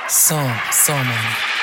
سامانی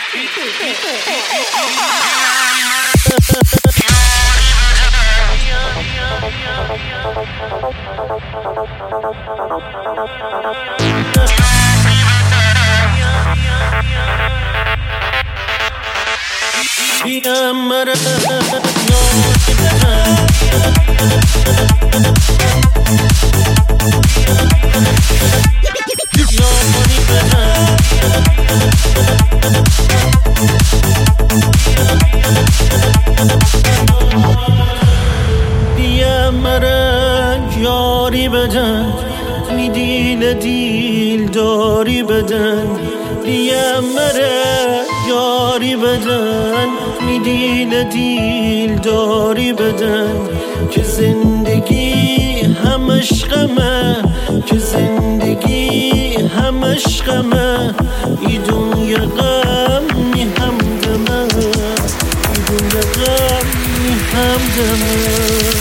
یاری بدن می دیل داری بدن بیا مرا یاری بدن می دیل داری بدن که زندگی همش غمه که زندگی همش غمه ای دنیا غم می همدمه ای دنیا غم می همدمه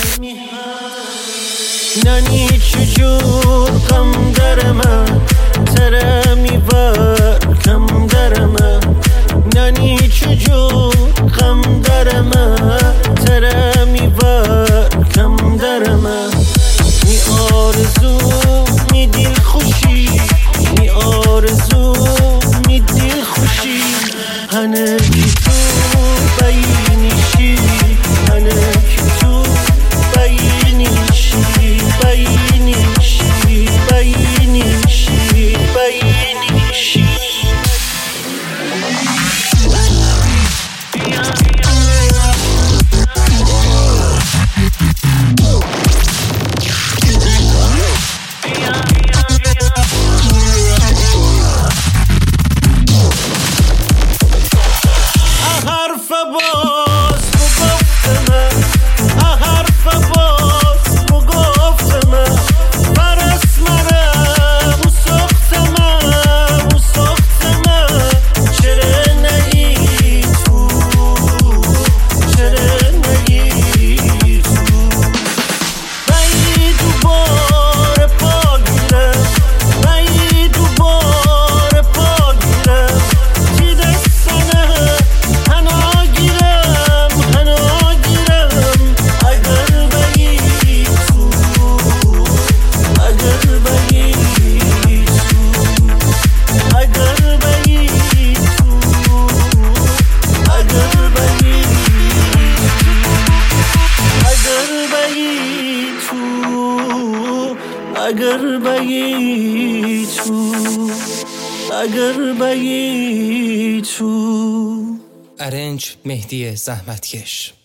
نانی چجور غم در من تره میبر کم در من نانی چجور غم در من تره میبر کم در من می آرزو می دل خوشی می آرزو می دل خوشی هنه کی تو بینیشی هنه کی تو بینیشی اگر بگی تو ارنج مهدی زحمتکش.